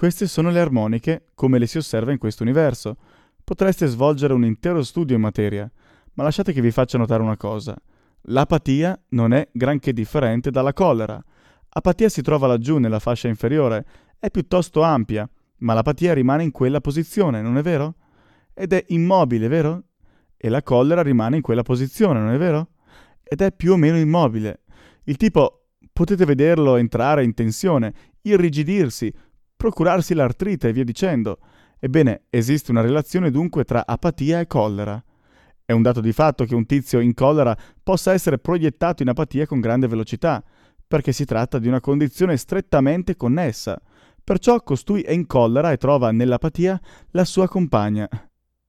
Queste sono le armoniche, come le si osserva in questo universo. Potreste svolgere un intero studio in materia, ma lasciate che vi faccia notare una cosa. L'apatia non è granché differente dalla collera. Apatia si trova laggiù nella fascia inferiore, è piuttosto ampia, ma l'apatia rimane in quella posizione, non è vero? Ed è immobile, vero? E la collera rimane in quella posizione, non è vero? Ed è più o meno immobile. Il tipo, potete vederlo entrare in tensione, irrigidirsi, procurarsi l'artrite e via dicendo. Ebbene, esiste una relazione dunque tra apatia e collera. È un dato di fatto che un tizio in collera possa essere proiettato in apatia con grande velocità, perché si tratta di una condizione strettamente connessa. Perciò costui è in collera e trova nell'apatia la sua compagna.